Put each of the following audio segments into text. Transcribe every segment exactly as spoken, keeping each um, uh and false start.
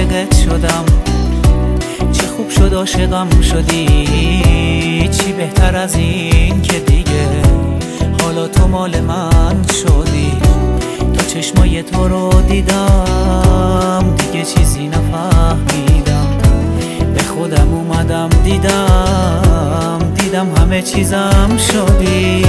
عاشقت شدم، چه خوب شد عاشقم شدی. چی بهتر از این که دیگه حالا تو مال من شدی. تا چشمای تو رو دیدم دیگه چیزی نفهمیدم. به خودم اومدم دیدم دیدم همه چیزم شدی.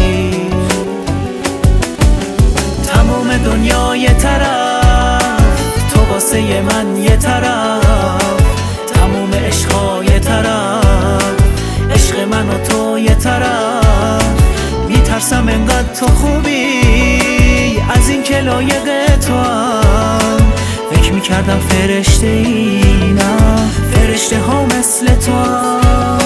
تمام دنیا یه طرف، تو واسه من یه طرف. تمام عشقا یه طرف، عشق من و تو یه طرف. میترسم انقدر تو خوبی از این که لایق تو هم. فکر میکردم فرشته ای، نه فرشته ها مثل تو هم.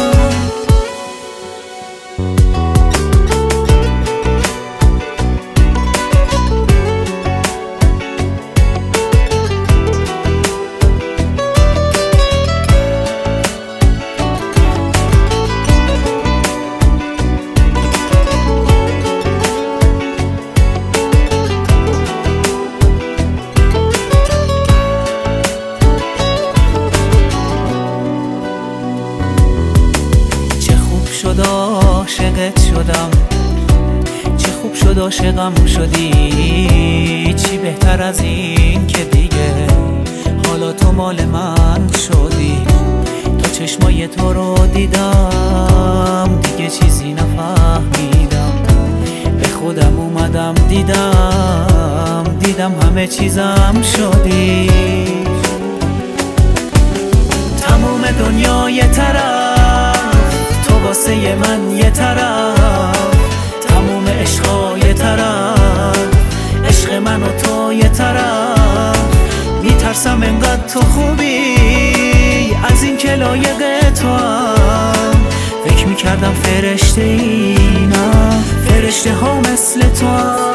عاشقت شدم، چه خوب شد عاشقم شدی. چی بهتر از این که دیگه حالا تو مال من شدی. تا چشمای تو رو دیدم دیگه چیزی نفهمیدم. به خودم اومدم دیدم دیدم همه چیزم شدی. تمام دنیا یه طرف، تو واسه من یه طرف. تموم عشقا یه طرف، عشق من و تو یه طرف. میترسم انقدر تو خوبی از این که لایق تو هم. فکر میکردم فرشته ای، نه فرشته ها مثل تو هم.